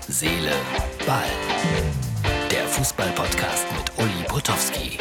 Seele, Ball. Der Fußball-Podcast mit Uli Potowski.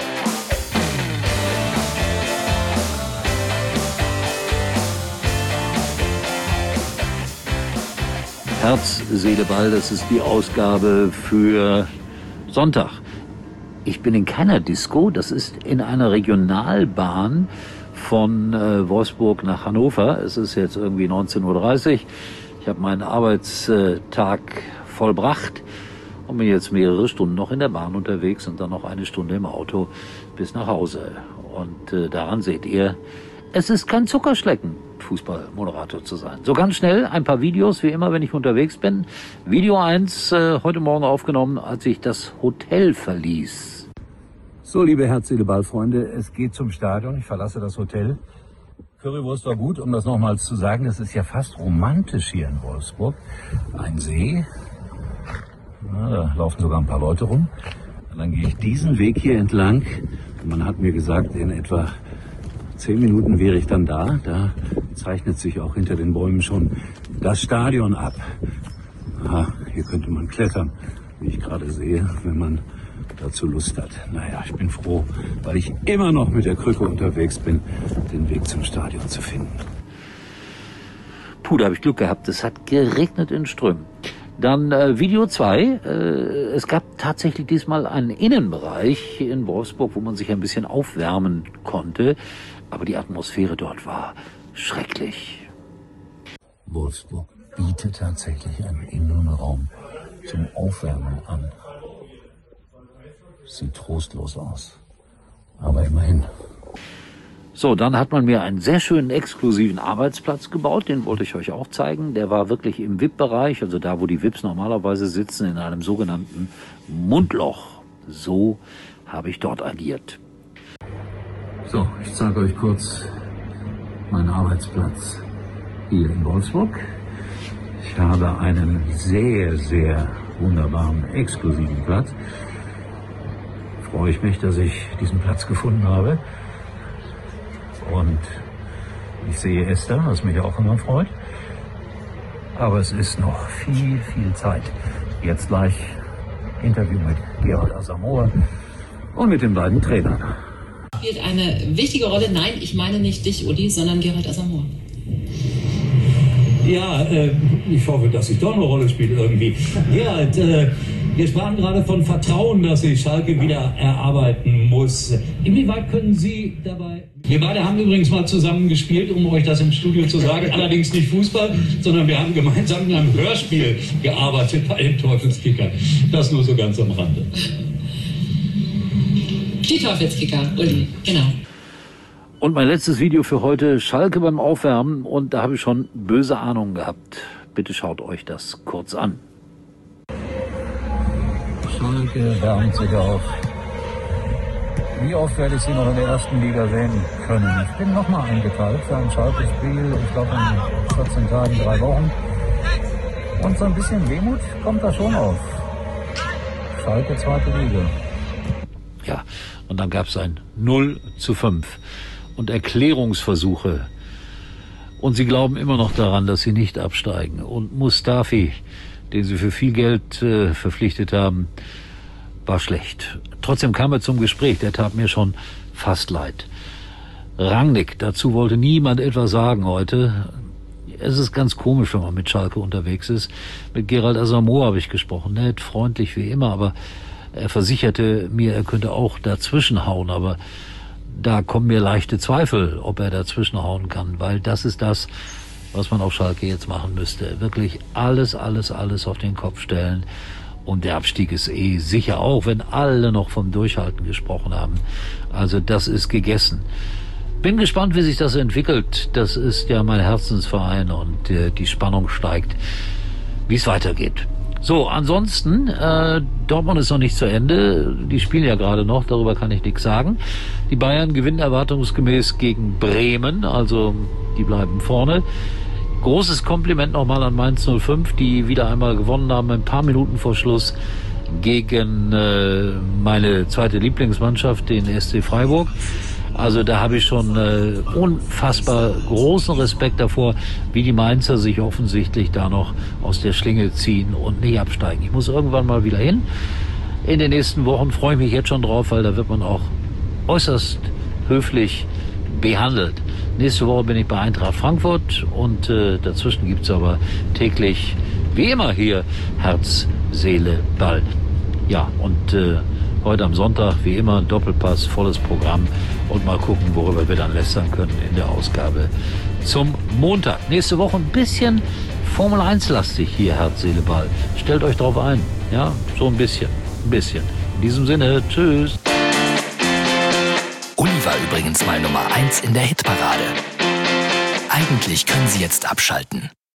Herz, Seele, Ball, das ist die Ausgabe für Sonntag. Ich bin in keiner Disco, das ist in einer Regionalbahn von Wolfsburg nach Hannover. Es ist jetzt irgendwie 19:30 Uhr. Ich habe meinen Arbeitstag vollbracht und bin jetzt mehrere Stunden noch in der Bahn unterwegs und dann noch eine Stunde im Auto bis nach Hause. Und daran seht ihr, es ist kein Zuckerschlecken, Fußballmoderator zu sein. So ganz schnell ein paar Videos, wie immer, wenn ich unterwegs bin. Video 1, heute Morgen aufgenommen, als ich das Hotel verließ. So, liebe Herz-Seele-Ball-Freunde, es geht zum Stadion. Ich verlasse das Hotel. Currywurst war gut, um das nochmals zu sagen. Es ist ja fast romantisch hier in Wolfsburg. Ein See. Ja, da laufen sogar ein paar Leute rum. Und dann gehe ich diesen Weg hier entlang. Und man hat mir gesagt, in etwa 10 Minuten wäre ich dann da. Da zeichnet sich auch hinter den Bäumen schon das Stadion ab. Aha, hier könnte man klettern, wie ich gerade sehe, wenn man dazu Lust hat. Naja, ich bin froh, weil ich immer noch mit der Krücke unterwegs bin, den Weg zum Stadion zu finden. Puh, da habe ich Glück gehabt. Es hat geregnet in Strömen. Dann Video 2. Es gab tatsächlich diesmal einen Innenbereich in Wolfsburg, wo man sich ein bisschen aufwärmen konnte. Aber die Atmosphäre dort war schrecklich. Wolfsburg bietet tatsächlich einen Innenraum zum Aufwärmen an. Sieht trostlos aus, aber immerhin. So, dann hat man mir einen sehr schönen exklusiven Arbeitsplatz gebaut, den wollte ich euch auch zeigen. Der war wirklich im VIP-Bereich, also da, wo die VIPs normalerweise sitzen, in einem sogenannten Mundloch. So habe ich dort agiert. So, ich zeige euch kurz meinen Arbeitsplatz hier in Wolfsburg. Ich habe einen sehr, sehr wunderbaren, exklusiven Platz. Freue ich mich, dass ich diesen Platz gefunden habe. Und ich sehe Esther, was mich auch immer freut. Aber es ist noch viel, viel Zeit. Jetzt gleich Interview mit Gerald Asamoah und mit den beiden Trainern. Spielt eine wichtige Rolle. Nein, ich meine nicht dich, Uli, sondern Gerald Asamoah. Ja, ich hoffe, dass ich doch eine Rolle spiele irgendwie. Gerald, wir sprachen gerade von Vertrauen, das sich Schalke wieder erarbeiten muss. Inwieweit können Sie dabei... Wir beide haben übrigens mal zusammen gespielt, um euch das im Studio zu sagen. Allerdings nicht Fußball, sondern wir haben gemeinsam in einem Hörspiel gearbeitet bei den Teufelskickern. Das nur so ganz am Rande. Die Teufelskicker, Uli, genau. Und mein letztes Video für heute, Schalke beim Aufwärmen. Und da habe ich schon böse Ahnungen gehabt. Bitte schaut euch das kurz an. Schalke wärmt sich auf. Wie oft werde ich sie noch in der ersten Liga sehen können? Ich bin nochmal eingeteilt für ein Schalke-Spiel. Ich glaube in 14 Tagen, 3 Wochen. Und so ein bisschen Wehmut kommt da schon auf. Schalke, zweite Liga. Ja, und dann gab es ein 0:5 und Erklärungsversuche. Und sie glauben immer noch daran, dass sie nicht absteigen. Und Mustafi, den sie für viel Geld verpflichtet haben, war schlecht. Trotzdem kam er zum Gespräch, der tat mir schon fast leid. Rangnick, dazu wollte niemand etwas sagen heute. Es ist ganz komisch, wenn man mit Schalke unterwegs ist. Mit Gerald Asamoah habe ich gesprochen, nett, freundlich wie immer, aber er versicherte mir, er könnte auch dazwischenhauen, aber da kommen mir leichte Zweifel, ob er dazwischenhauen kann, weil das ist das, was man auf Schalke jetzt machen müsste. Wirklich alles auf den Kopf stellen. Und der Abstieg ist sicher, auch wenn alle noch vom Durchhalten gesprochen haben. Also das ist gegessen. Bin gespannt, wie sich das entwickelt. Das ist ja mein Herzensverein und die Spannung steigt, wie es weitergeht. So, ansonsten, Dortmund ist noch nicht zu Ende. Die spielen ja gerade noch, darüber kann ich nichts sagen. Die Bayern gewinnen erwartungsgemäß gegen Bremen, also die bleiben vorne. Großes Kompliment nochmal an Mainz 05, die wieder einmal gewonnen haben, ein paar Minuten vor Schluss gegen meine zweite Lieblingsmannschaft, den SC Freiburg. Also da habe ich schon unfassbar großen Respekt davor, wie die Mainzer sich offensichtlich da noch aus der Schlinge ziehen und nicht absteigen. Ich muss irgendwann mal wieder hin. In den nächsten Wochen freue ich mich jetzt schon drauf, weil da wird man auch äußerst höflich behandelt. Nächste Woche bin ich bei Eintracht Frankfurt und dazwischen gibt's aber täglich, wie immer hier, Herz, Seele, Ball. Ja, und heute am Sonntag, wie immer, Doppelpass, volles Programm und mal gucken, worüber wir dann lästern können in der Ausgabe zum Montag. Nächste Woche ein bisschen Formel 1-lastig hier, Herz, Seele, Ball. Stellt euch drauf ein, ja, so ein bisschen. In diesem Sinne, tschüss. Uli war übrigens mal Nummer 1 in der Hitparade. Eigentlich können Sie jetzt abschalten.